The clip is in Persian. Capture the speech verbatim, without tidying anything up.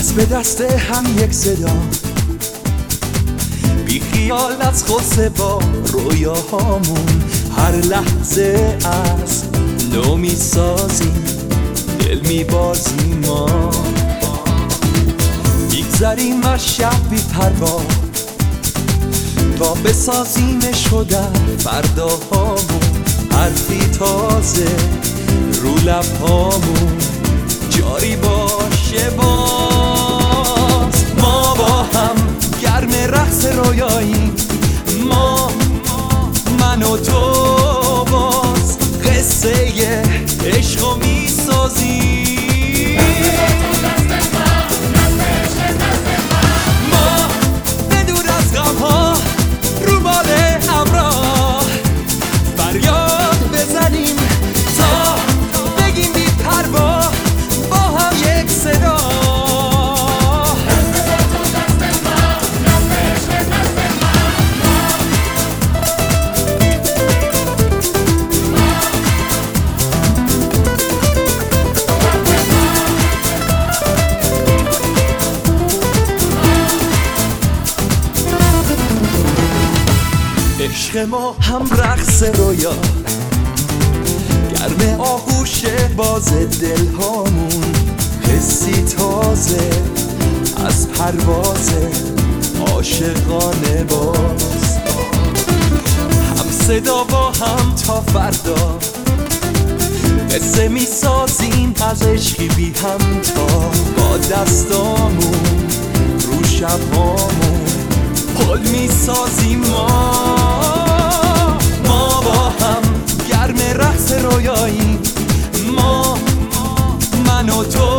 دست به دست هم یک صدا، بی خیال از خود با رویاهامون هر لحظه از نو می سازیم، دل می بازیم، ما میگذریم از شب بی پروا تا بسازیمش و در فرداهامون حرفی تازه رو لبهامون جاری باشه. باز ما با هم گرم رقص رویاییم، ما من و تو باز قصه عشقو میسازیم. ما بدور از غمها رو بال همراه فریاد بزنیم تا بگیم بی پروا با هم یک صدا. عشق ما هم رقص رویا، گرم آغوش باز دلهامون حسی تازه از پرواز عاشقانه باز. هم صدا با هم تا فردا قصه می سازیم از عشقی بی هم تا با دستامون رو شبهامون پل می سازیم. ما ما با هم گرم رقص رویاییم، ما من و تو